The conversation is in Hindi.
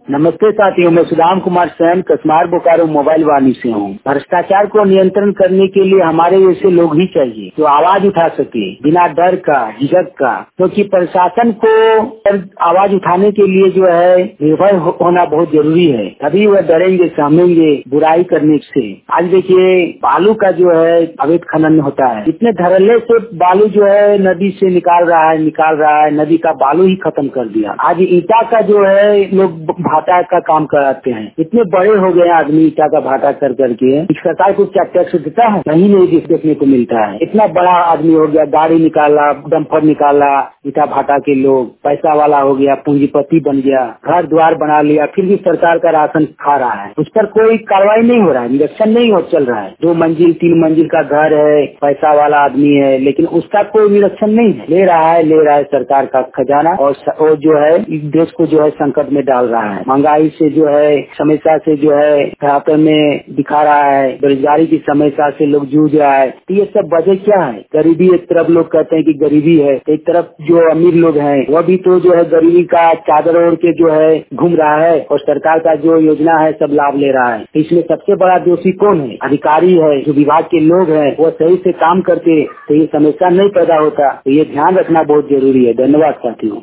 नमस्ते साथियों, मैं सुदाम कुमार सैन कसमार बोकारो मोबाइल वाणी से हूँ। भ्रष्टाचार को नियंत्रण करने के लिए हमारे जैसे लोग ही चाहिए जो आवाज उठा सके बिना डर का, झिझक का, क्योंकि प्रशासन को आवाज उठाने के लिए जो है निर्भय होना बहुत जरूरी है। तभी वह डरेंगे, सहमेंगे बुराई करने से। आज देखिए बालू का जो है अवैध खनन होता है, इतने धड़ल्ले से बालू जो है नदी से निकाल रहा है, नदी का बालू ही खत्म कर दिया। आज ईटा का जो है लोग भाटा का काम कराते हैं, इतने बड़े हो गए आदमी ईटा का भाटा कर करके। सरकार को क्या टैक्स देता है? कहीं नहीं देखने को मिलता है। इतना बड़ा आदमी हो गया, गाड़ी निकाला, डंपर निकाला, ईटा भाटा के लोग, पैसा वाला हो गया, पूंजीपति बन गया, घर द्वार बना लिया, फिर भी सरकार का राशन खा रहा है। उस पर कोई कार्रवाई नहीं हो रहा है, निरीक्षण नहीं हो चल रहा है। 2 मंजिल 3 मंजिल का घर है, पैसा वाला आदमी है, लेकिन उसका कोई निरीक्षण नहीं है। ले रहा है सरकार का खजाना और जो है देश को जो है संकट में डाल रहा है। महंगाई से जो है, समस्या से जो है घाटे में दिखा रहा है, बेरोजगारी की समस्या से लोग जूझ रहा है। तो ये सब वजह क्या है? गरीबी। एक तरफ लोग कहते हैं कि गरीबी है, एक तरफ जो अमीर लोग हैं वह भी तो जो है गरीबी का चादर ओढ़ के जो है घूम रहा है और सरकार का जो योजना है सब लाभ ले रहा है। तो इसमें सबसे बड़ा दोषी कौन है? अधिकारी है, जो विभाग के लोग हैं वो सही से काम करते तो ये समस्या नहीं पैदा होता। तो ये ध्यान रखना बहुत जरूरी है। धन्यवाद साथियों।